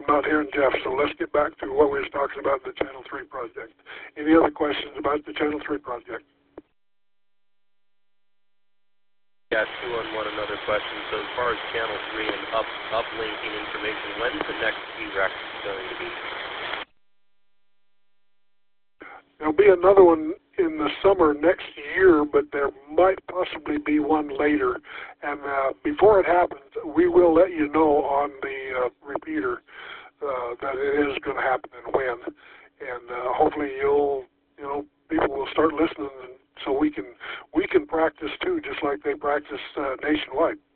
I'm not hearing Jeff, so let's get back to what we were talking about, the Channel 3 project. Any other questions about the Channel 3 project? Yeah, two on one another question. So as far as Channel 3 and uplinking information, when's the next T-Rex going to be? There'll be another one in the summer next year, but there might possibly be one later. And before it happens, we will let you know on the repeater that it is going to happen and when. And hopefully people will start listening, so we can practice too, just like they practice nationwide.